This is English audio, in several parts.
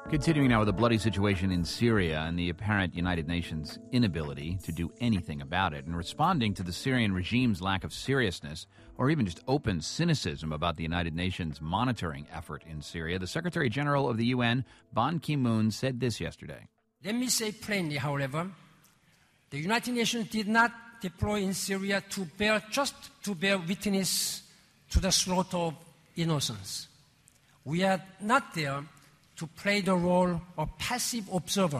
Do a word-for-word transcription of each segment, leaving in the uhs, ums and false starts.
Continuing now with the bloody situation in Syria and the apparent United Nations inability to do anything about it, and responding to the Syrian regime's lack of seriousness or even just open cynicism about the United Nations monitoring effort in Syria, the Secretary General of the U N, Ban Ki-moon, said this yesterday. Let me say plainly, however, the United Nations did not deploy in Syria to bear just to bear witness to the slaughter of innocents. We are not there to play the role of passive observer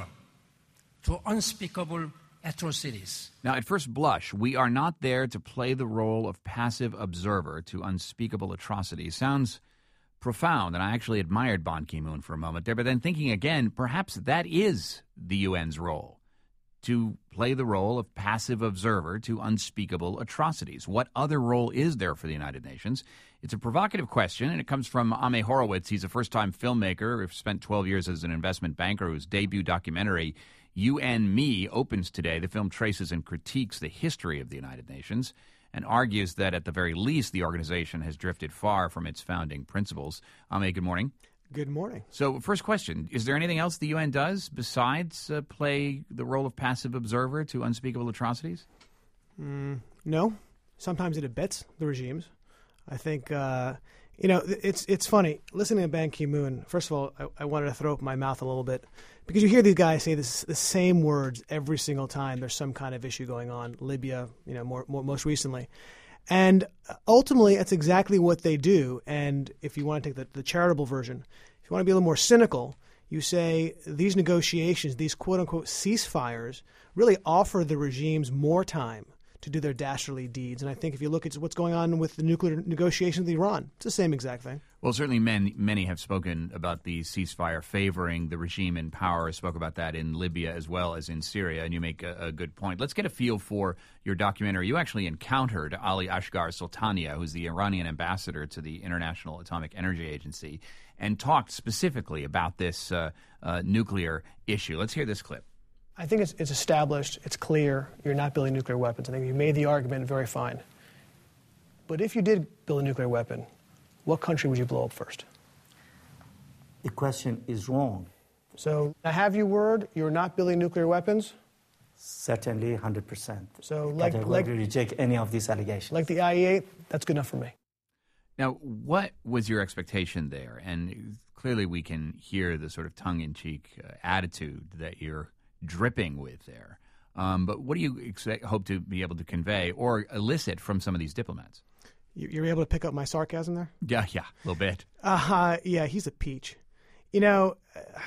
to unspeakable atrocities. Now, at first blush, we are not there to play the role of passive observer to unspeakable atrocities. Sounds profound, and I actually admired Ban Ki-moon for a moment there, but then thinking again, perhaps that is the U N's role, to play the role of passive observer to unspeakable atrocities. What other role is there for the United Nations? It's a provocative question, and it comes from Ame Horowitz. He's a first-time filmmaker who spent twelve years as an investment banker, whose debut documentary, You and Me, opens today. The film traces and critiques the history of the United Nations and argues that, at the very least, the organization has drifted far from its founding principles. Ame, good morning. Good morning. So, first question, is there anything else the U N does besides uh, play the role of passive observer to unspeakable atrocities? Mm, no. Sometimes it abets the regimes. I think, uh, you know, it's it's funny. Listening to Ban Ki-moon, first of all, I, I wanted to throw up my mouth a little bit because you hear these guys say this, the same words every single time there's some kind of issue going on. Libya, you know, more, more most recently. And ultimately, that's exactly what they do. And if you want to take the, the charitable version, if you want to be a little more cynical, you say these negotiations, these quote-unquote ceasefires, really offer the regimes more time to do their dastardly deeds. And I think if you look at what's going on with the nuclear negotiations with Iran, it's the same exact thing. Well, certainly many, many have spoken about the ceasefire favoring the regime in power. I spoke about that in Libya as well as in Syria, and you make a, a good point. Let's get a feel for your documentary. You actually encountered Ali Asghar Soltanieh, who's the Iranian ambassador to the International Atomic Energy Agency, and talked specifically about this uh, uh, nuclear issue. Let's hear this clip. I think it's, it's established, it's clear, you're not building nuclear weapons. I think you made the argument very fine. But if you did build a nuclear weapon, what country would you blow up first? The question is wrong. So I have your word, you're not building nuclear weapons? Certainly, one hundred percent. So like, I like, reject any of these allegations. Like the I A E A, that's good enough for me. Now, what was your expectation there? And clearly we can hear the sort of tongue-in-cheek uh, attitude that you're dripping with there. Um, but what do you expect, hope to be able to convey or elicit from some of these diplomats? You're able to pick up my sarcasm there? Yeah, yeah, a little bit. Uh, yeah, he's a peach. You know,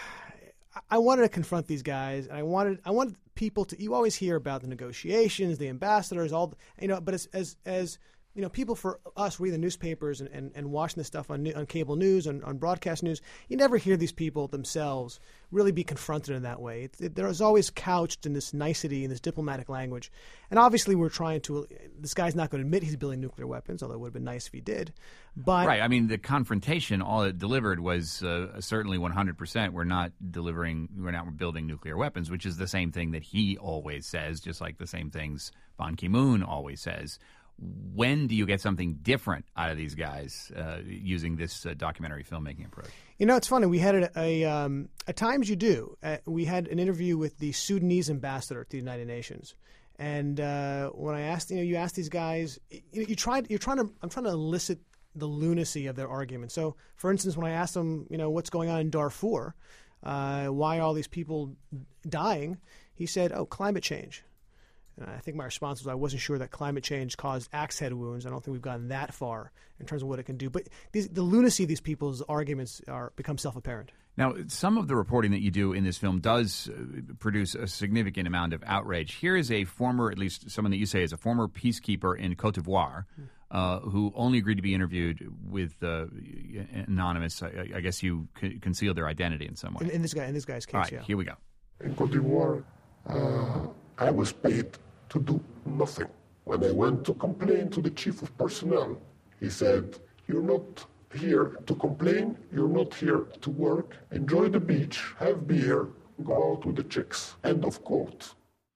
I wanted to confront these guys, and I wanted I wanted people to. You always hear about the negotiations, the ambassadors, all you know. But as as as you know, people for us reading the newspapers and, and, and watching this stuff on on cable news and on broadcast news, you never hear these people themselves really be confronted in that way. It, it, there's always couched in this nicety and this diplomatic language. And obviously we're trying to – this guy's not going to admit he's building nuclear weapons, although it would have been nice if he did. But right. I mean, the confrontation, all it delivered was uh, certainly one hundred percent we're not delivering – we're not building nuclear weapons, which is the same thing that he always says, just like the same things Ban Ki-moon always says. When do you get something different out of these guys uh, using this uh, documentary filmmaking approach? You know, it's funny. We had a, a um, at times you do. Uh, we had an interview with the Sudanese ambassador to the United Nations, and uh, when I asked, you know, you ask these guys, you, you tried, you're trying to, I'm trying to elicit the lunacy of their argument. So, for instance, when I asked them, you know, what's going on in Darfur, uh, why are all these people dying? He said, "Oh, climate change." And I think my response was I wasn't sure that climate change caused axe head wounds. I don't think we've gotten that far in terms of what it can do. But these, the lunacy of these people's arguments are become self-apparent. Now, some of the reporting that you do in this film does uh, produce a significant amount of outrage. Here is a former, at least someone that you say is a former peacekeeper in Cote d'Ivoire, uh, who only agreed to be interviewed with uh, anonymous. I, I guess you c- concealed their identity in some way. In, in this guy, in this guy's case, All right, yeah. Here we go. In Cote d'Ivoire, uh, I was paid to do nothing. When I went to complain to the chief of personnel, he said, "You're not here to complain, you're not here to work, enjoy the beach, have beer, go out with the chicks." End of quote.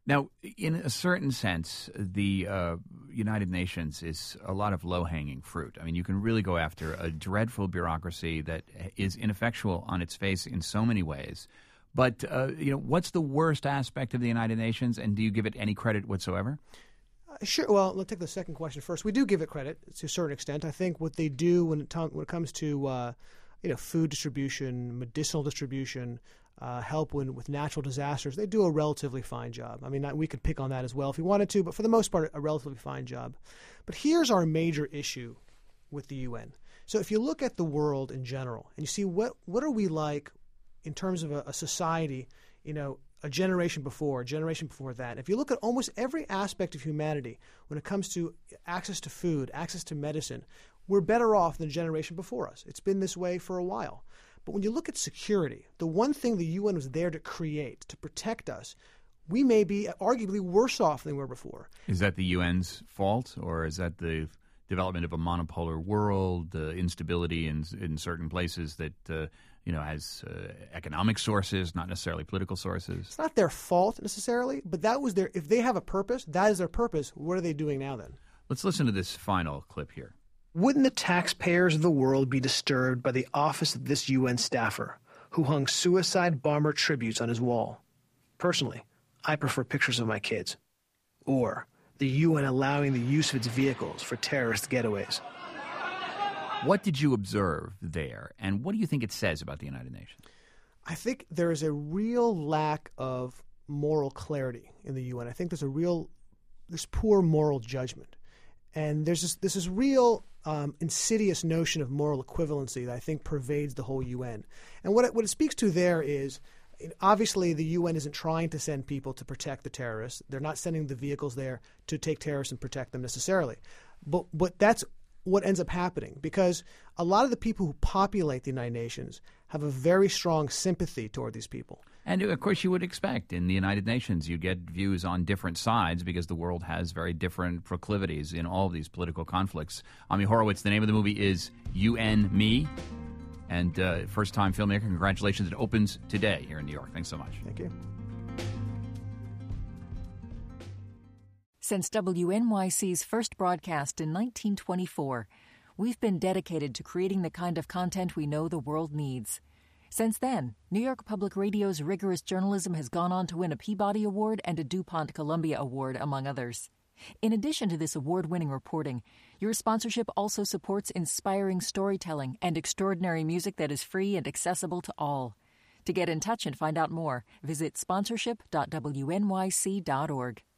Now, in a certain sense, the uh, United Nations is a lot of low-hanging fruit. I mean, you can really go after a dreadful bureaucracy that is ineffectual on its face in so many ways. But, uh, you know, what's the worst aspect of the United Nations, and do you give it any credit whatsoever? Uh, sure. Well, let's take the second question first. We do give it credit to a certain extent. I think what they do when it, t- when it comes to, uh, you know, food distribution, medicinal distribution, uh, help when, with natural disasters, they do a relatively fine job. I mean, we could pick on that as well if we wanted to, but for the most part, a relatively fine job. But here's our major issue with the U N. So if you look at the world in general and you see what what are we like in terms of a, a society, you know, a generation before, a generation before that. If you look at almost every aspect of humanity when it comes to access to food, access to medicine, we're better off than the generation before us. It's been this way for a while. But when you look at security, the one thing the U N was there to create, to protect us, we may be arguably worse off than we were before. Is that the U N's fault, or is that the development of a monopolar world, uh, instability in in certain places that uh, you know has uh, economic sources, not necessarily political sources? It's not their fault necessarily, but that was their. If they have a purpose, that is their purpose. What are they doing now then? Let's listen to this final clip here. Wouldn't the taxpayers of the world be disturbed by the office of this U N staffer who hung suicide bomber tributes on his wall? Personally, I prefer pictures of my kids. Or the U N allowing the use of its vehicles for terrorist getaways. What did you observe there, and what do you think it says about the United Nations? I think there is a real lack of moral clarity in the U N. I think there's a real, there's poor moral judgment. And there's this, this is real um, insidious notion of moral equivalency that I think pervades the whole U N. And what it, what it speaks to there is, obviously, the U N isn't trying to send people to protect the terrorists. They're not sending the vehicles there to take terrorists and protect them necessarily. But but that's what ends up happening, because a lot of the people who populate the United Nations have a very strong sympathy toward these people. And, of course, you would expect in the United Nations you get views on different sides because the world has very different proclivities in all of these political conflicts. Ami Horowitz, the name of the movie is You and Me. And uh, first-time filmmaker, congratulations. It opens today here in New York. Thanks so much. Thank you. Since W N Y C's first broadcast in nineteen twenty-four, we've been dedicated to creating the kind of content we know the world needs. Since then, New York Public Radio's rigorous journalism has gone on to win a Peabody Award and a DuPont Columbia Award, among others. In addition to this award-winning reporting, your sponsorship also supports inspiring storytelling and extraordinary music that is free and accessible to all. To get in touch and find out more, visit sponsorship dot w n y c dot org.